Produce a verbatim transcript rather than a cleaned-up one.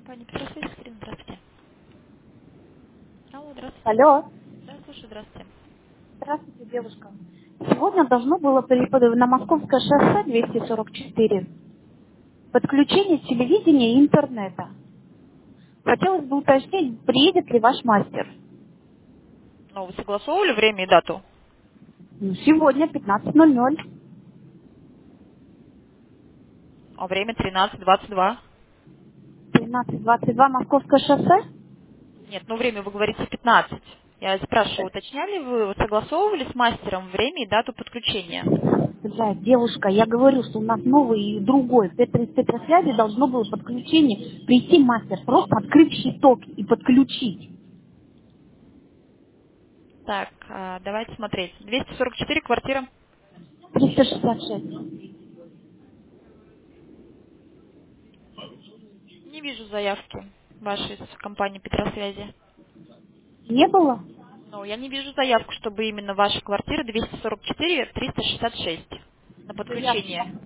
Компания Петросвязь, Екатерина, здравствуйте. Алло, здравствуйте. Алло. Да, слушаю, здравствуйте. Здравствуйте, девушка. Сегодня должно было при- на Московское шоссе двести сорок четыре подключение телевидения и интернета. Хотелось бы уточнить, приедет ли ваш мастер. Ну, вы согласовывали время и дату? Ну, сегодня пятнадцать ноль ноль. А время тринадцать двадцать два. тринадцать двадцать два Московское шоссе? Нет, ну время вы говорите пятнадцать. Я спрашиваю, уточняли вы, вот согласовывали с мастером время и дату подключения? Блядь, девушка, я говорю, что у нас новый и другой. Петро- Из Петросвязи должно было подключение. Прийти мастер, просто открыть щиток и подключить. Так, а, давайте смотреть. двести сорок четыре квартира. триста шестьдесят шесть. Не вижу заявки вашей из компании Петросвязи. Не было? Ну, я не вижу заявку, чтобы именно ваша квартира двести сорок четыре триста шестьдесят шесть на Я сейчас подключение.